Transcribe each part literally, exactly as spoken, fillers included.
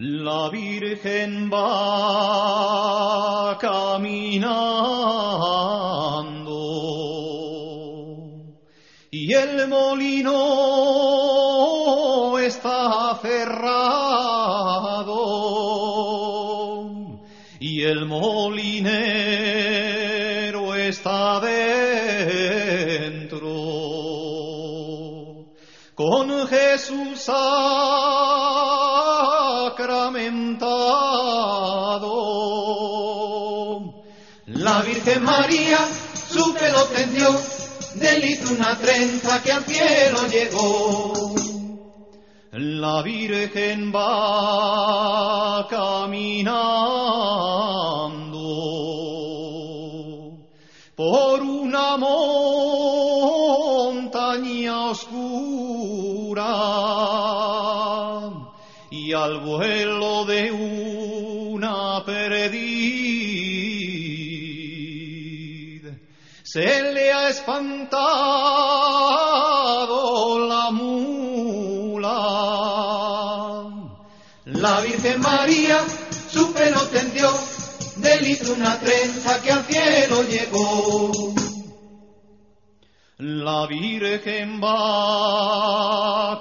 La Virgen va caminando y el molino está cerrado y el molinero está dentro con Jesús sacramentado. La Virgen María su pelo tendió, del hizo una trenza que al cielo llegó. La Virgen va caminando por una montaña oscura y al vuelo de una perdiz se le ha espantado la mula. La Virgen María su pelo tendió, del hizo una trenza que al cielo llegó. La Virgen va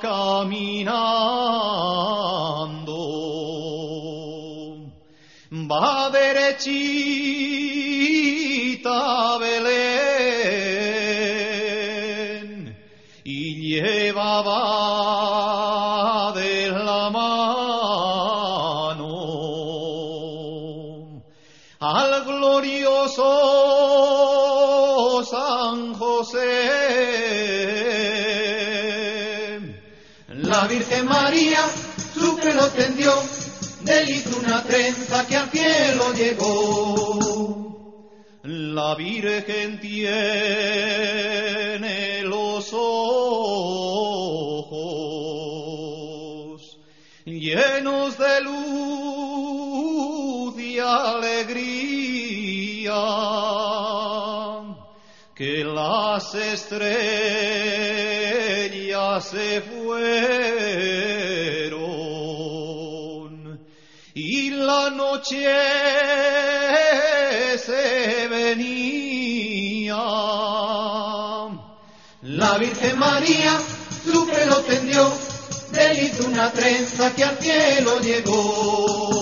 caminando, va derechita a Belén y llevaba de la mano al glorioso San José. La Virgen María su pelo tendió, del hizo una trenza que al cielo llegó. La Virgen tiene los ojos llenos de luz y alegría, que las estrellas se fueron y la noche se venía. La Virgen María su pelo tendió, del hizo una trenza que al cielo llegó.